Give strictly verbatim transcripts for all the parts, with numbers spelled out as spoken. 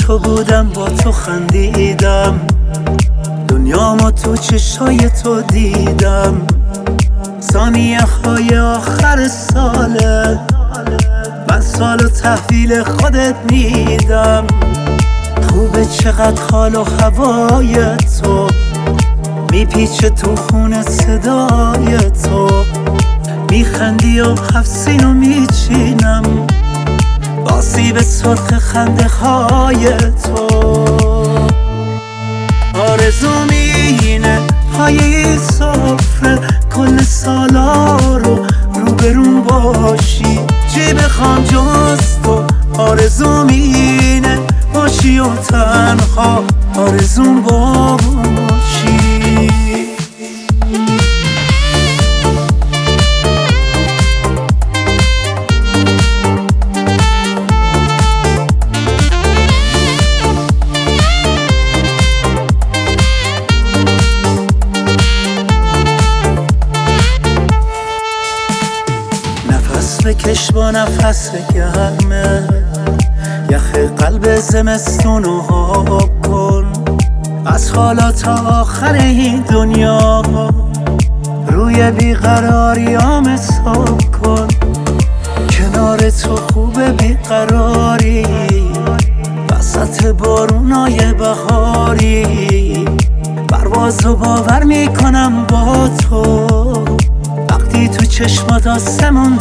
تو بودم، با تو خندیدم، دنیامو تو چشای تو دیدم. ثانیه های آخر ساله، من سالو تحویل خودت میدم. خوبه چقدر حال و هوای تو میپیچه تو خون صدای تو. میخندی و حفظینو میچینم با سیب سرخ خنده های تو. آرزوم اینه پای سفره کل سالا رو روبرون باشی، چی بخوام جز تو. آرزوم اینه باشی و تنها آرزوم باشی. نفس بکش با نفس گرمه، یخ قلب زمستونو آب کن. از حالا تا آخر این دنیا روی بیقراریام حساب کن. کنار تو خوبه بیقراری، وسط بارونای بهاری. پروازو باور میکنم با تو وقتی تو چشمات آسمون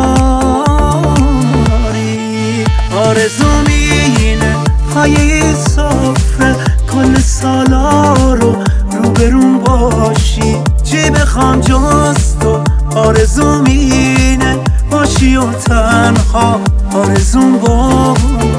داری. آرزوم اینه پای سفره کل سالا رو روبرون باشی، چی بخوام جز تو. آرزوم اینه باشی و تنها آرزوم باشی.